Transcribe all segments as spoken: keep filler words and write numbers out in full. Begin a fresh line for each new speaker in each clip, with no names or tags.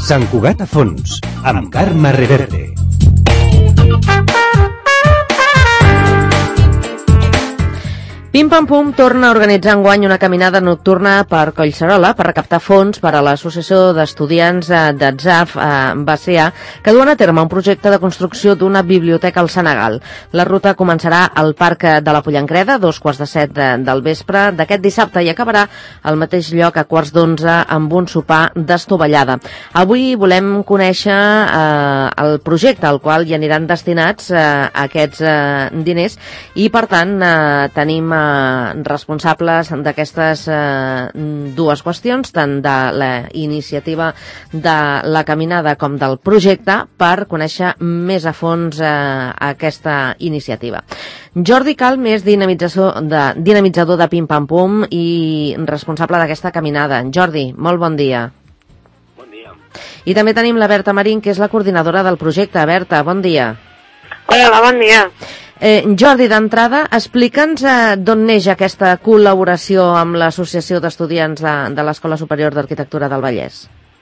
Sant Cugat a fons, amb Carme Reverte.
Pim Pam Pum torna a organitzar enguany una caminada nocturna per Collserola per recaptar fons per a l'Associació d'Estudiants d'Atzaf Bacià, que duen a terme un projecte de construcció d'una biblioteca al Senegal. La ruta començarà al Parc de la Pollancreda, dos quarts de set del vespre d'aquest dissabte, i acabarà al mateix lloc a quarts d'onze amb un sopar d'estovallada. Avui volem conèixer eh, el projecte al qual hi aniran destinats eh, aquests eh, diners i, per tant, eh, tenim eh, responsables d'aquestes eh, dues qüestions, tant de la iniciativa de la caminada com del projecte, per conèixer més a fons eh, aquesta iniciativa. Jordi Calm és dinamitzador de, dinamitzador de Pim Pam Pum i responsable d'aquesta caminada. Jordi, molt bon dia.
Bon dia.
I també tenim la Berta Marín, que és la coordinadora del projecte. Berta, bon dia.
Hola, bon dia.
Eh, Jordi, d'entrada, explica'ns eh, d'on neix aquesta col·laboració amb l'Associació d'Estudiants de, de l'Escola Superior d'Arquitectura del Vallès.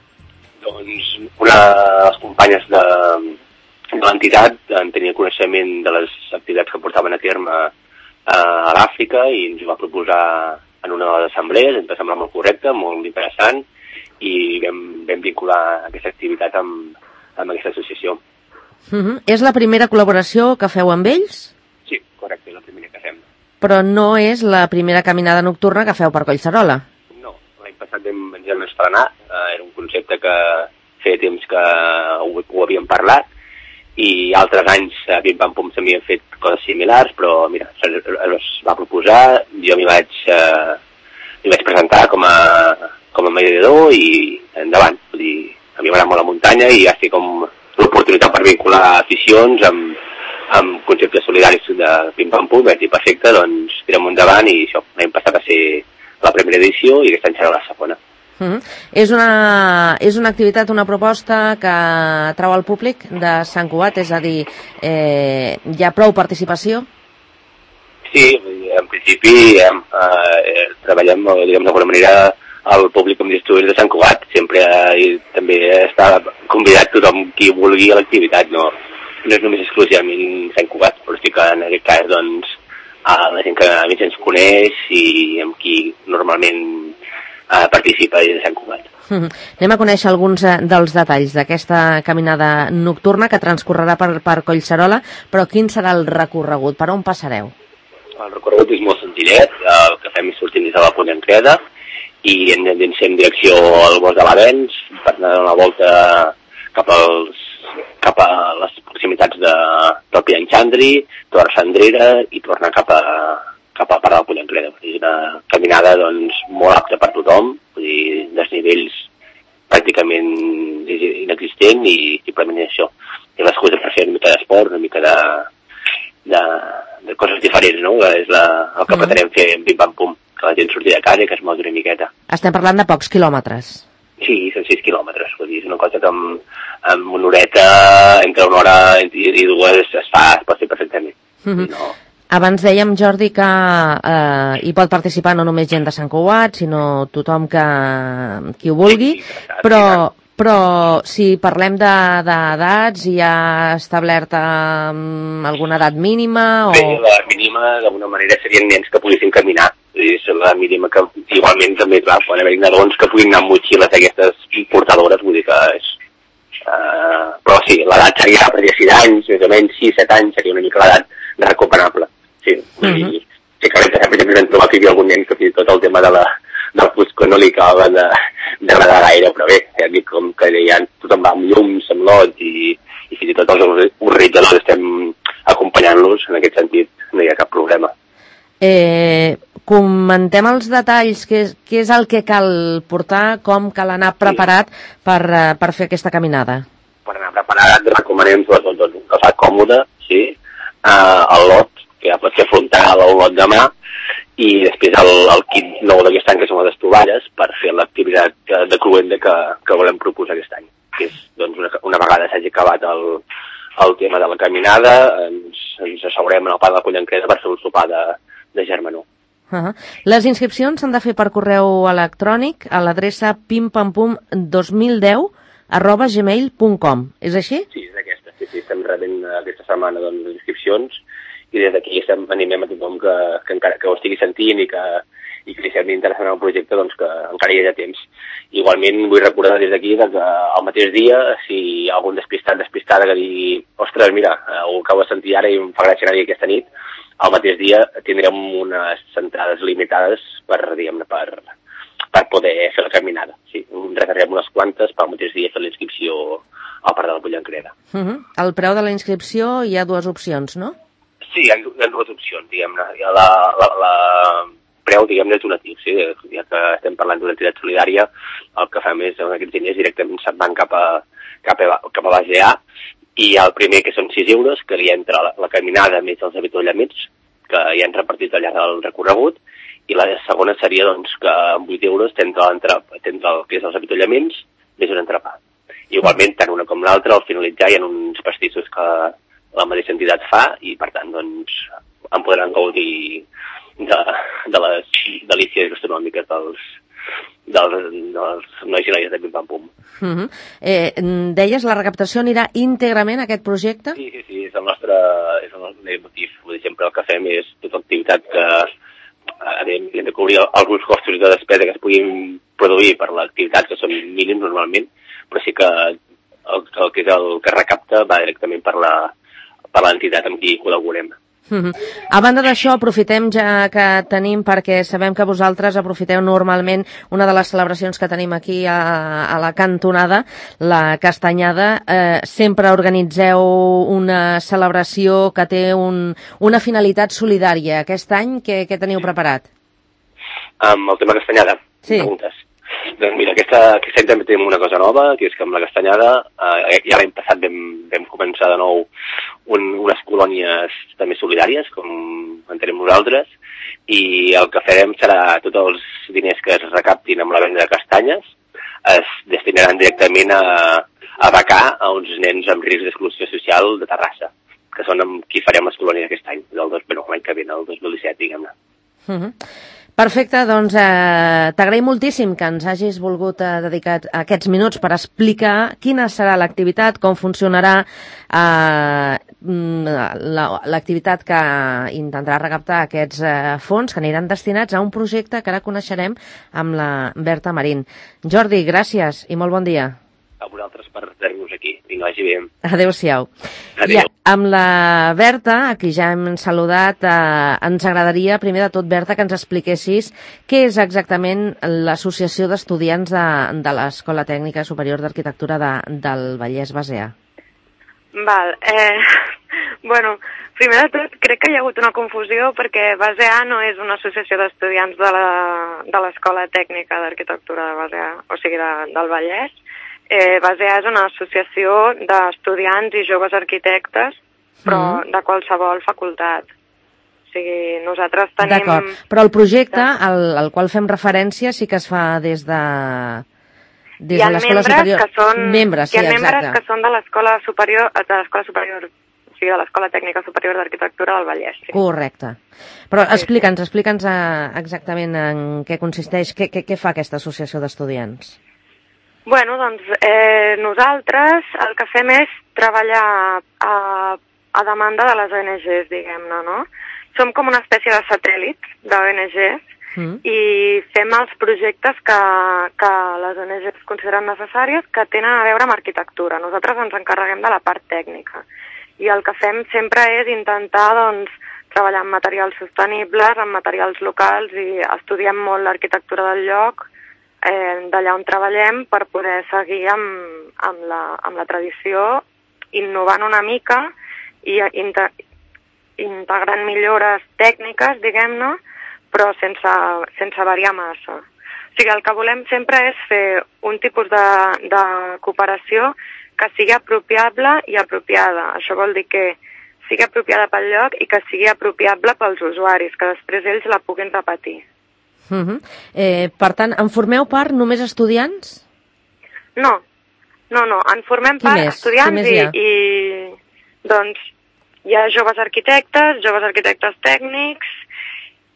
Doncs una de les companyes de, de l'entitat en tenia coneixement de les activitats que portaven a terme eh, a l'Àfrica i ens va proposar en una de les assemblees, ens va semblar molt correcte, molt interessant, i vam, vam vincular aquesta activitat amb, amb aquesta associació.
Uh-huh. És la primera col·laboració que feu amb ells?
Sí, correcte, és la primera que fem.
Però no és la primera caminada nocturna que feu per Collserola?
No, l'any passat vam, ens vam estrenar, eh, era un concepte que feia temps que ho, ho havíem parlat, i altres anys a Pim Pam Pum s'havien fet coses similars, però mira, es va proposar, jo m'hi vaig, eh, m'hi vaig presentar com a, com a mediador i endavant. Vull dir, a mi m'agrada molt la muntanya i ja estic com l'oportunitat per vincular aficions amb, amb conceptes solidaris de Pim Pam Pum, vaig dir perfecte, doncs tirem endavant, i això, l'any passat va ser la primera edició i aquest any serà la segona.
Uh-huh. És, una, és una activitat, una proposta que atrau al públic de Sant Cugat, és a dir, eh, hi ha prou participació?
Sí, en principi eh, eh, treballem, diguem d'alguna manera, el públic amb estudiants de Sant Cugat. Sempre eh, també està convidat tothom qui vulgui a l'activitat, no, no és només exclusivament Sant Cugat, però sí que en aquest cas, doncs, a la gent que a mi ens coneix i amb qui normalment eh, participa des de Sant Cugat.
Uh-huh. Anem a conèixer alguns eh, dels detalls d'aquesta caminada nocturna que transcorrerà per, per Collserola, però quin serà el recorregut? Per on passareu?
El recorregut és molt senzillet, el que fem és sortir des de la Pollancreda i ens en direcció al bosc de l'Avenç, per anar una volta cap, als, cap a les proximitats de, del Pianxandri, tornar a Sandrera i tornar cap a, cap a part de la Pollancreda. És una caminada, doncs, molt apta per tothom, vull dir, desnivells pràcticament inexistent i simplement això. És l'excusa per fer una mica d'esport, una mica de, de, de coses diferents, no? És la, el que pretenem fer en Pim Pam Pum, que la gent surti de casa i que es mogui una miqueta.
Estem parlant de pocs quilòmetres.
Sí, són sis quilòmetres, vull dir, és una cosa que amb, amb una horeta, entre una hora i, i dues es fa, es pot fer perfectament. Mm-hmm. No.
Abans dèiem, Jordi, que eh, hi pot participar no només gent de Sant Cugat, sinó tothom que qui ho vulgui, sí, però, però si parlem d'edats, hi ha establerta um, alguna edat mínima? O...
Bé, la mínima d'alguna manera serien nens que poguessin caminar. És la mínima que igualment també, clar, poden haver nadons que puguin anar amb motxilles d'aquestes portadores, vull dir que és... Uh, però sí, l'edat seria per sis anys, més o menys sis set anys, seria una mica l'edat recuperable. Sí, vull dir, uh-huh. Sí que l'any passat sempre vam trobar que hi havia algun nen que fins i tot el tema de la, del fusco no li acabava de, de agradar gaire, però bé, ja dic com que ja tothom va amb llums, amb lots i, i fins i tot els organitzadors estem acompanyant-los, en aquest sentit no hi ha cap problema.
Eh, comentem els detalls, què és, què és el que cal portar, com cal anar preparat sí. per, per fer aquesta caminada?
Per anar preparat recomanem sobretot doncs, un calçat còmode, sí, uh, el lot, que ja pot ser frontal o un lot de mà, i després el, el kit nou d'aquest any, que són les estovalles, per fer l'activitat de cruenda que, que volem proposar aquest any. Que és, doncs, una, una vegada s'hagi acabat el, el tema de la caminada, ens, ens asseurem en el parc de la Pollancreda per fer un sopar de, de germanor.
Uh-huh. Les inscripcions s'han de fer per correu electrònic a l'adreça pimpampum dos mil deu arroba gmail punt com. És així?
Sí, és aquesta. Sí, sí, estem rebent aquesta setmana doncs, inscripcions i des d'aquí estem, animem a tothom que, que encara que ho estigui sentint i que, i que li sembli interessant el projecte, doncs que encara hi ha temps. Igualment vull recordar des d'aquí que al mateix dia, si hi ha algun despistat, despistada que digui ostres, mira, ho acabo de sentir ara i em fa gràcia anar-hi aquesta nit, al mateix dia tindrem unes entrades limitades per, diguem-ne, per, per poder fer la caminada. Sí, recarrem unes quantes per al mateix dia fer la inscripció al Parc de la Pollancreda.
Uh -huh. El preu de la inscripció hi ha dues opcions, no?
Sí, hi ha, hi ha dues opcions, diguem-ne. Hi ha la, la, la preu, diguem-ne, donatiu, sí? Ja que estem parlant d'una entitat solidària, el que fem és, aquests diners directament se'n van cap a, cap a, cap a base A, i el primer, que són sis euros, que hi entra la, la caminada més els avituallaments, que hi han repartit al llarg del recorregut, i la segona seria doncs, que amb vuit euros tens el que és els avituallaments més un entrepà. Igualment, tant una com l'altra, al finalitzar hi ha uns pastissos que la mateixa entitat fa i, per tant, doncs, en podran gaudir de, de les delícies gastronòmiques dels, dels, dels nois i noies de Pim Pam Pum.
Uh -huh. eh, deies, la recaptació anirà íntegrament a aquest projecte?
Sí, sí, sí, és el nostre, és el nostre motiu. Vull dir, sempre el que fem és tota activitat que hem de cobrir alguns costos de despesa que es puguin produir per l'activitat, que són mínims normalment, però sí que el, el que és el que recapta va directament per la per l'entitat amb qui col·laborem.
Uh-huh. A banda d'això, aprofitem ja que tenim, perquè sabem que vosaltres aprofiteu normalment una de les celebracions que tenim aquí a, a la cantonada, la Castanyada. Eh, sempre organitzeu una celebració que té un, una finalitat solidària. Aquest any, què, què teniu preparat?
Amb el tema Castanyada?
Sí.
Preguntes. Doncs mira, aquesta, aquest any també tenim una cosa nova, que és que amb la Castanyada, eh, ja l'any passat vam, vam començar de nou un, unes colònies també solidàries, com entenem nosaltres, i el que farem serà tots els diners que es recaptin amb la venda de castanyes es destinaran directament a, a becar a uns nens amb risc d'exclusió social de Terrassa, que són amb qui farem les colònies aquest any, del dos, bueno, l'any que ve, el dos mil disset, diguem-ne.
Uh -huh. Perfecte, doncs eh, t'agraïm moltíssim que ens hagis volgut eh, dedicar aquests minuts per explicar quina serà l'activitat, com funcionarà eh, l'activitat que intentarà recaptar aquests eh, fons que aniran destinats a un projecte que ara coneixerem amb la Berta Marín. Jordi, gràcies i molt bon dia.
A vosaltres per tenir-nos aquí. Vinga, vagi bé.
Adéu-siau.
Adéu.
I amb la Berta, a qui ja hem saludat, eh, ens agradaria, primer de tot, Berta, que ens expliquessis què és exactament l'Associació d'Estudiants de, de l'Escola Tècnica Superior d'Arquitectura de, del Vallès Baseà.
Val, eh, bueno, primer de tot, crec que hi ha hagut una confusió perquè Baseà no és una associació d'estudiants de l'Escola Tècnica d'Arquitectura de Baseà, o sigui, de, del Vallès. Eh, Baseà és una associació d'estudiants i joves arquitectes, però mm. de qualsevol facultat. O sigui, nosaltres tenim...
D'acord, però el projecte al, al qual fem referència sí que es fa des de... Des
hi ha
de l'Escola Superior...
Que són,
membres, sí,
hi ha membres
exacte.
que són de l'Escola Superior, de l'Escola Superior, o sigui, de l'Escola Tècnica Superior d'Arquitectura del Vallès. Sí.
Correcte. Però sí, explica'ns, sí. explica'ns exactament en què consisteix, què, què, què fa aquesta associació d'estudiants?
Bueno, doncs eh, nosaltres el que fem és treballar a, a demanda de les O N Ges, diguem-ne, no? Som com una espècie de satèl·lit d'O N Ges mm. i fem els projectes que, que les O N Ges consideren necessàries que tenen a veure amb arquitectura. Nosaltres ens encarreguem de la part tècnica i el que fem sempre és intentar, doncs, treballar amb materials sostenibles, amb materials locals i estudiem molt l'arquitectura del lloc, Eh, d'allà on treballem per poder seguir amb, amb, la, amb la tradició, innovant una mica i inte, integrant millores tècniques, diguem-ne, però sense, sense variar massa. O sigui, el que volem sempre és fer un tipus de, de cooperació que sigui apropiable i apropiada. Això vol dir que sigui apropiada pel lloc i que sigui apropiable pels usuaris, que després ells la puguin repetir.
Uh -huh. eh, per tant, en formeu part només estudiants?
No, no, no, en formem
Qui
part
més?
estudiants i, i doncs hi ha joves arquitectes, joves arquitectes tècnics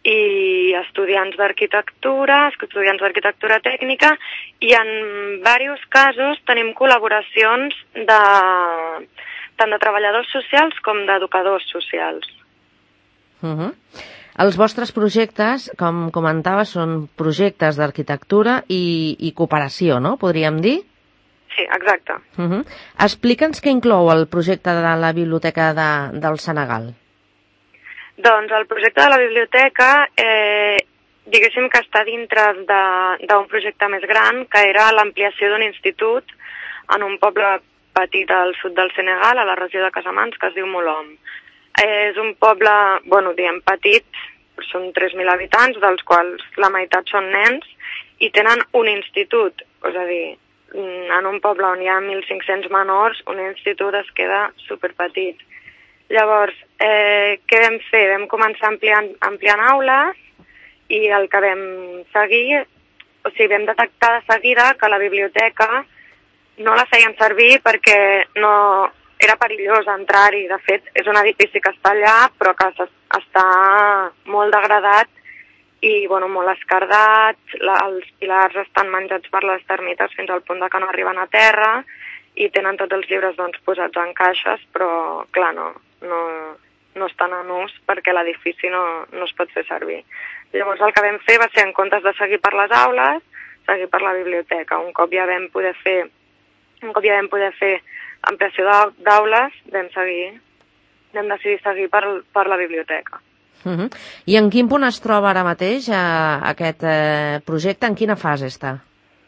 i estudiants d'arquitectura, estudiants d'arquitectura tècnica, i en diversos casos tenim col·laboracions de, tant de treballadors socials com d'educadors socials.
Uh-huh. Els vostres projectes, com comentava, són projectes d'arquitectura i, i cooperació, no? Podríem dir?
Sí, exacte.
Uh-huh. Explica'ns què inclou el projecte de la Biblioteca de, del Senegal.
Doncs el projecte de la biblioteca, eh, diguéssim que està dintre d'un projecte més gran, que era l'ampliació d'un institut en un poble petit al sud del Senegal, a la regió de Casamance, que es diu Molom. Eh, és un poble, bueno, diem petit, són tres mil habitants, dels quals la meitat són nens, i tenen un institut, és a dir, en un poble on hi ha mil cinc-cents menors, un institut es queda superpetit. Llavors, eh, què vam fer? Vam començar ampliant, ampliant aules i el que vam seguir, o sigui, vam detectar de seguida que la biblioteca no la feien servir perquè no era perillós entrar-hi. De fet, és un edifici que està allà, però que està molt degradat i bueno, molt escardat, la, els pilars estan menjats per les termites fins al punt de que no arriben a terra i tenen tots els llibres doncs, posats en caixes, però clar, no, no, no estan en ús perquè l'edifici no, no es pot fer servir. Llavors el que vam fer va ser, en comptes de seguir per les aules, seguir per la biblioteca. Un cop ja vam poder fer, un cop ja vam poder fer ampliació d'aules, vam seguir, vam decidir seguir per, per la biblioteca.
Uh-huh. I en quin punt es troba ara mateix eh, aquest eh, projecte? En quina fase està?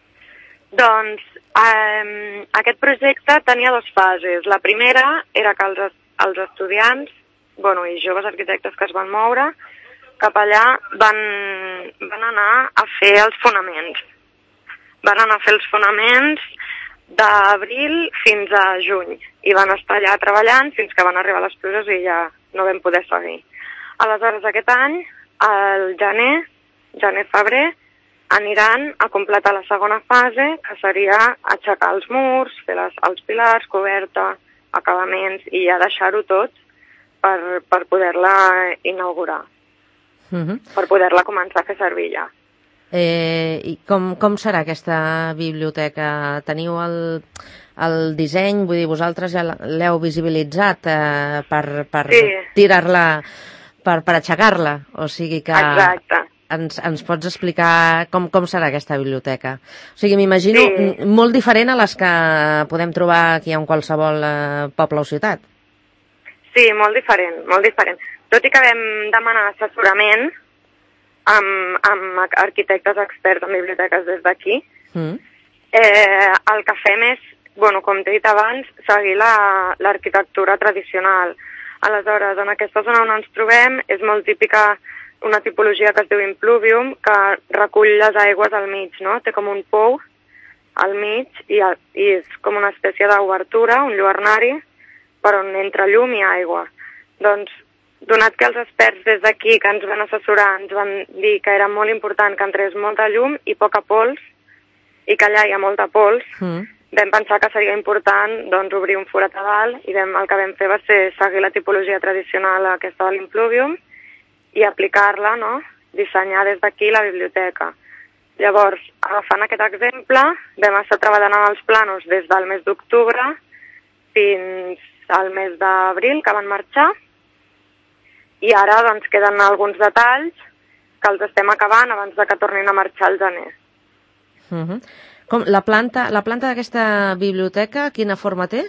Doncs eh, aquest projecte tenia dues fases. La primera era que els, els estudiants, bueno, i joves arquitectes que es van moure, cap allà van, van anar a fer els fonaments. Van anar a fer els fonaments d'abril fins a juny i van estar allà treballant fins que van arribar les pluges i ja no vam poder seguir. Aleshores, aquest any, al gener, gener-febrer, aniran a completar la segona fase, que seria aixecar els murs, fer les, els pilars, coberta, acabaments, i ja deixar-ho tot per, per poder-la inaugurar, uh-huh. per poder-la començar a fer servir ja.
Eh, I com, com serà aquesta biblioteca? Teniu el, el disseny, vull dir, vosaltres ja l'heu visibilitzat eh, per, per sí. tirar-la... Per, per aixecar-la, o sigui que ens, ens pots explicar com, com serà aquesta biblioteca. O sigui, m'imagino sí. molt diferent a les que podem trobar aquí en qualsevol eh, poble o ciutat.
Sí, molt diferent, molt diferent. Tot i que vam demanar assessorament amb, amb arquitectes experts en biblioteques des d'aquí, mm. eh, el que fem és, bueno, com t'he dit abans, seguir l'arquitectura la, tradicional. Aleshores, en aquesta zona on ens trobem és molt típica una tipologia que es diu impluvium, que recull les aigües al mig, no? Té com un pou al mig i, i és com una espècie d'obertura, un lluernari, per on entra llum i aigua. Doncs, donat que els experts des d'aquí que ens van assessorar ens van dir que era molt important que entrés molta llum i poca pols, i que allà hi ha molta pols, mm. vam pensar que seria important doncs, obrir un forat a dalt i vam, el que vam fer va ser seguir la tipologia tradicional aquesta de l'impluvium i aplicar-la, no? Dissenyar des d'aquí la biblioteca. Llavors, agafant aquest exemple, vam estar treballant en els planos des del mes d'octubre fins al mes d'abril, que van marxar, i ara doncs, queden alguns detalls que els estem acabant abans de que tornin a marxar al gener.
Uh-huh. Com, la planta, la planta d'aquesta biblioteca, quina forma té?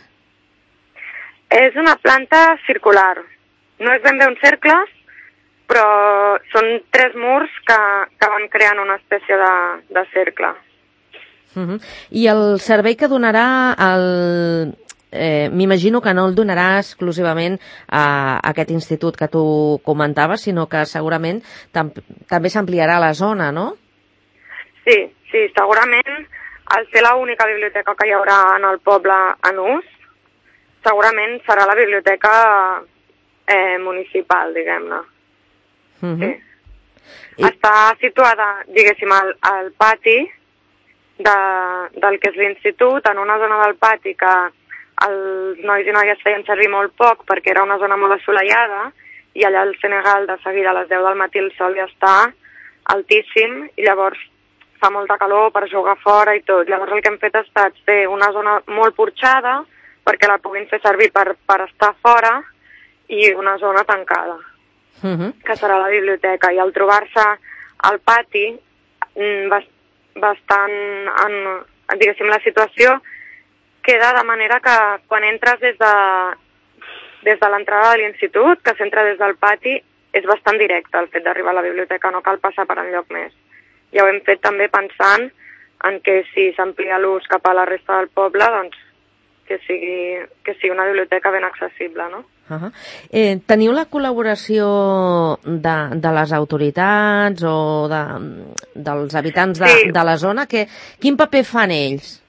És una planta circular. No és ben bé un cercle, però són tres murs que, que van creant una espècie de, de cercle.
Uh-huh. I el servei que donarà el... Eh, m'imagino que no el donarà exclusivament a aquest institut que tu comentaves, sinó que segurament tam també s'ampliarà la zona, no?
Sí, sí, segurament al ser l'única biblioteca que hi haurà en el poble en ús, segurament serà la biblioteca eh, municipal, diguem-ne. Uh-huh. Sí. I... Està situada, diguéssim, al, al pati de, del que és l'institut, en una zona del pati que els nois i noies feien servir molt poc perquè era una zona molt assolellada i allà al Senegal de seguida a les deu del matí el sol ja està altíssim i llavors fa molta calor per jugar fora i tot. Llavors el que hem fet ha estat fer una zona molt porxada perquè la puguin fer servir per, per estar fora i una zona tancada, uh-huh. que serà la biblioteca. I al trobar-se al pati, bastant, en, diguéssim, la situació queda de manera que quan entres des de, des de l'entrada de l'institut, que s'entra des del pati, és bastant directe el fet d'arribar a la biblioteca, no cal passar per enlloc més. Ja ho hem fet també pensant en que si s'amplia l'ús cap a la resta del poble, doncs que sigui, que sigui una biblioteca ben accessible, no?
Uh-huh. Eh, teniu la col·laboració de, de les autoritats o de, dels habitants de, sí. de la zona? Que, quin paper fan ells?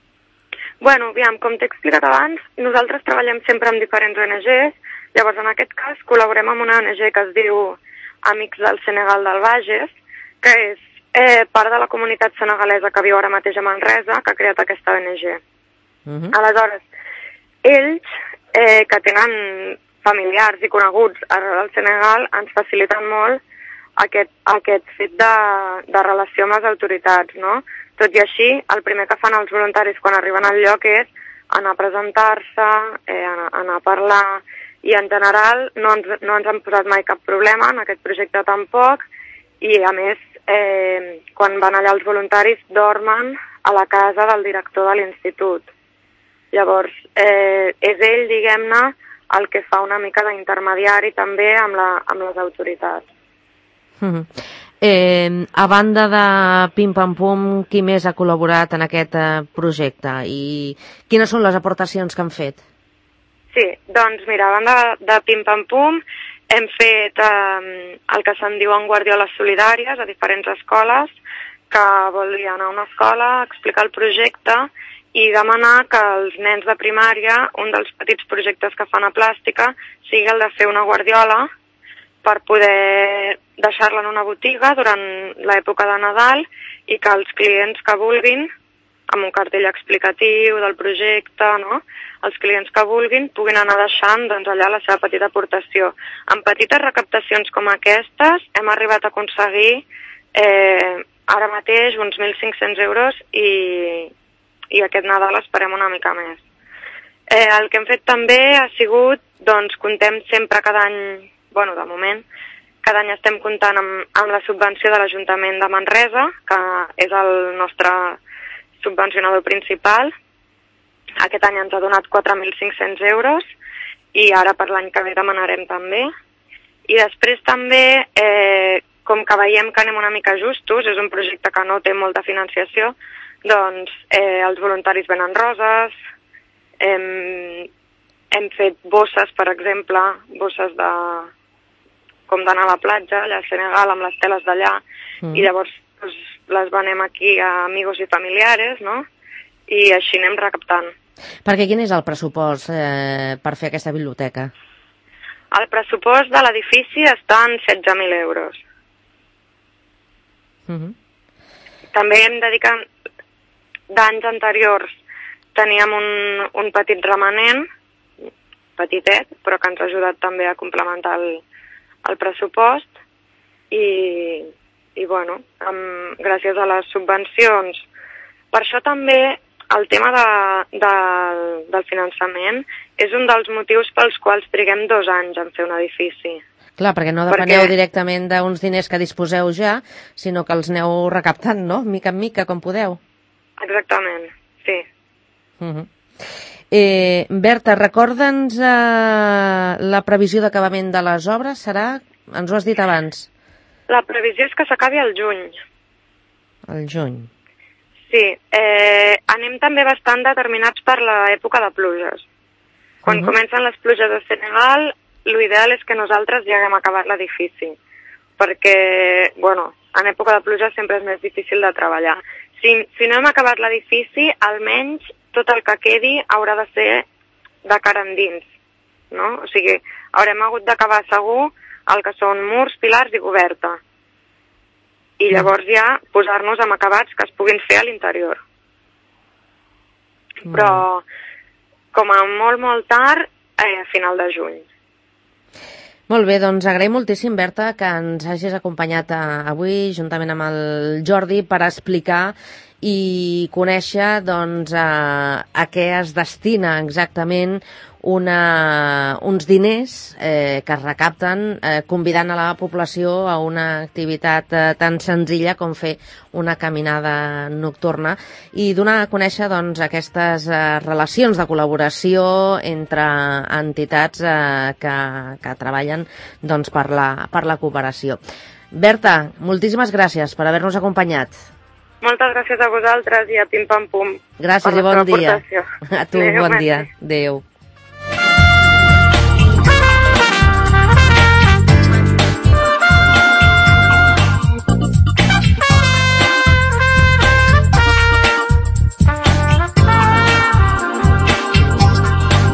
Bueno, aviam, com t'he explicat abans, nosaltres treballem sempre amb diferents O N Ges, llavors en aquest cas col·laborem amb una O N G que es diu Amics del Senegal del Bages, que és eh, part de la comunitat senegalesa que viu ara mateix a Manresa, que ha creat aquesta O N G. Uh-huh. Aleshores, ells, eh, que tenen familiars i coneguts al Senegal, ens faciliten molt aquest, aquest fet de, de relació amb les autoritats, no? Tot i així, el primer que fan els voluntaris quan arriben al lloc és anar a presentar-se, eh, anar, anar a parlar, i en general no ens, no ens han posat mai cap problema en aquest projecte tampoc, i a més, eh, quan van allà els voluntaris dormen a la casa del director de l'institut. Llavors, eh, és ell, diguem-ne, el que fa una mica d'intermediari també amb, la, amb les autoritats.
Mm-hmm. Eh, a banda de Pim Pam Pum, qui més ha col·laborat en aquest eh, projecte i quines són les aportacions que han fet?
Sí, doncs mira, a banda de Pim Pam Pum hem fet eh, el que se'n diuen guardioles solidàries a diferents escoles, que vol dir anar a una escola, explicar el projecte i demanar que els nens de primària, un dels petits projectes que fan a Plàstica, sigui el de fer una guardiola per poder deixar-la en una botiga durant l'època de Nadal i que els clients que vulguin, amb un cartell explicatiu del projecte, no? Els clients que vulguin puguin anar deixant doncs, allà la seva petita aportació. Amb petites recaptacions com aquestes hem arribat a aconseguir eh, ara mateix uns mil cinc-cents euros i, i aquest Nadal esperem una mica més. Eh, el que hem fet també ha sigut, doncs, comptem sempre cada any, bueno, de moment, cada any estem comptant amb, amb la subvenció de l'Ajuntament de Manresa, que és el nostre subvencionador principal. Aquest any ens ha donat quatre mil cinc-cents euros i ara per l'any que ve demanarem també. I després també, eh, com que veiem que anem una mica justos, és un projecte que no té molta financiació, doncs eh, els voluntaris venen roses, hem, hem fet bosses, per exemple, bosses de... com d'anar a la platja, allà al Senegal, amb les teles d'allà, mm. i llavors pues, les venem aquí a amigos i familiares, no? I així anem recaptant.
Perquè quin és el pressupost eh, per fer aquesta biblioteca?
El pressupost de l'edifici està en setze mil euros. Mm-hmm. També hem dedicat d'anys anteriors teníem un, un petit remanent, petitet, però que ens ha ajudat també a complementar el, el pressupost i, i bueno, amb, gràcies a les subvencions. Per això també el tema de, de, del finançament és un dels motius pels quals triguem dos anys en fer un edifici.
Clar, perquè no depeneu perquè... directament d'uns diners que disposeu ja, sinó que els aneu recaptant, no? Mica en mica, com podeu.
Exactament, sí.
Uh-huh. Eh, Berta, recorda'ns eh, la previsió d'acabament de les obres, serà? Ens ho has dit abans.
La previsió és que s'acabi al juny.
Al juny.
Sí, eh, anem també bastant determinats per l'època de pluges. Quan uh-huh. comencen les pluges a Senegal, l'ideal és que nosaltres ja haguem acabat l'edifici, perquè, bueno, en època de pluja sempre és més difícil de treballar. Si, si no hem acabat l'edifici, almenys tot el que quedi haurà de ser de cara endins, no? O sigui, haurem hagut d'acabar segur el que són murs, pilars i coberta. I llavors ja posar-nos amb acabats que es puguin fer a l'interior. Però, com a molt, molt tard, eh, a final de juny.
Molt bé, doncs agraïm moltíssim, Berta, que ens hagis acompanyat avui, juntament amb el Jordi, per explicar i conèixer doncs, a, a què es destina exactament una, uns diners eh, que es recapten eh, convidant a la població a una activitat eh, tan senzilla com fer una caminada nocturna i donar a conèixer doncs, aquestes eh, relacions de col·laboració entre entitats eh, que, que treballen doncs, per, la, per la cooperació. Berta, moltíssimes gràcies per haver-nos acompanyat.
Moltes gràcies a vosaltres i a Pim Pam Pum.
Gràcies i bon dia. A tu,
Adéu,
bon dia.
merci.
Adéu.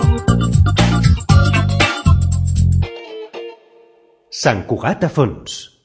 Sant Cugat a fons.